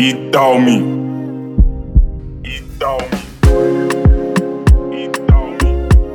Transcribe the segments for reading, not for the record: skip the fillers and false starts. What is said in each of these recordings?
Eat on me. Eat on me. Eat on me.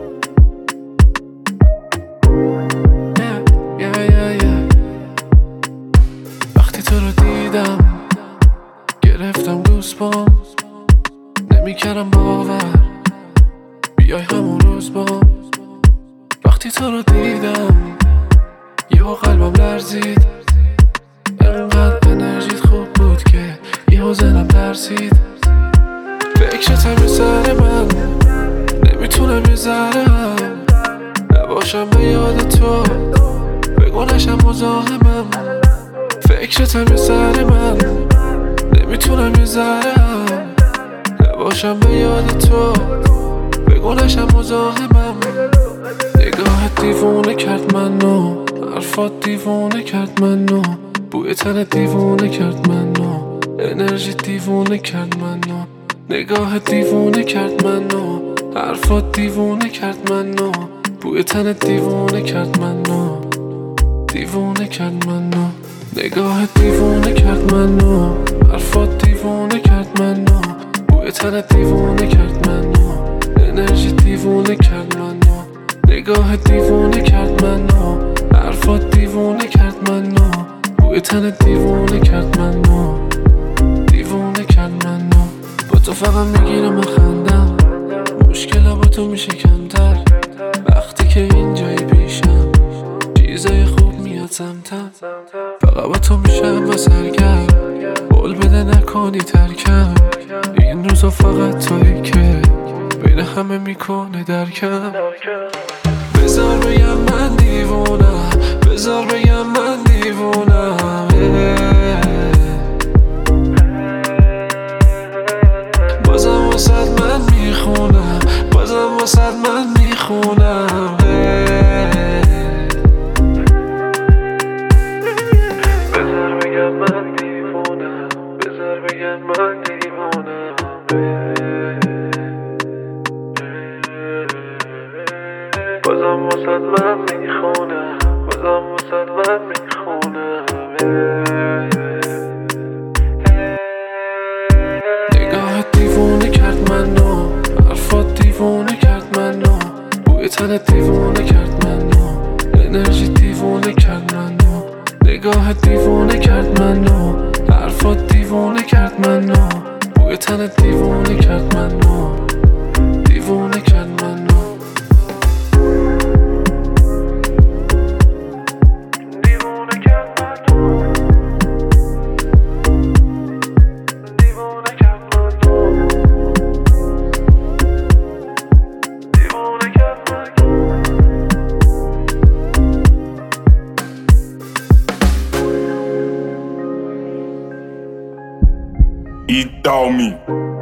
Yeah. وقتی تو رو دیدم گرفتم گوزبام، نمیکردم باور بیای همون روز بام. وقتی تو رو دیدم یهو قلبم لرزید، انقدر انرژیت خوب بود که یهو زنم ترسید. فکرتم یه سر من، نمیتونم یه ذره هم نباشم به یاد تو، بگو نشم مزاحمم. فکرتم یه سر من، نمیتونم یه ذره هم نباشم به یاد تو، بگو نشم مزاحمم. نگاهت دیوونه کرد منو، حرفات دیوونه کرد منو، بوی تنت دیوونه کرد منو، انرژی دیوونه کرد منو. نگاهت دیوونه کرد منو، حرفات دیوونه کرد منو، بوی تنت دیوونه کرد منو، دیوونه کرد منو. نگاهت دیوونه کرد منو، حرفات دیوونه کرد منو، بوی تنت دیوونه کرد منو، انرژی دیوونه کرد منو. نگاهت دیوونه کرد منو، حرفات دیوونه کرد منو، بوی تنت دیوونه کرد منو، دیوونه کرد منو. با تو فقط میگیرم خندم، مشکل با تو میشه کمتر وقتی که اینجایی پیشم، چیزای خوب میاد سمتم. فقط با تو میشم و سرگرم، قول بده نکنی ترکم، این روزا فقط تویی که بین همه میکنه درکم. بذار بگم من دیوونم، بذار بگم من دیوونم، بازم واسد من میخونم، بازم واسد من میخونم. بذار بگم من دیوونم، بذار بگم من دیوونم، بازم واسد من میخونم، بازم واسد من میخونم. نگاهت دیوونه کرد منو، حرفات دیوونه کرد منو، بوی تنت دیوونه کرد منو، انرژی دیوونه کرد منو. نگاهت دیوونه کرد منو، حرفات دیوونه کرد منو، بوی تنت دیوونه کرد منو، دیوونه کرد منو. Eat on me.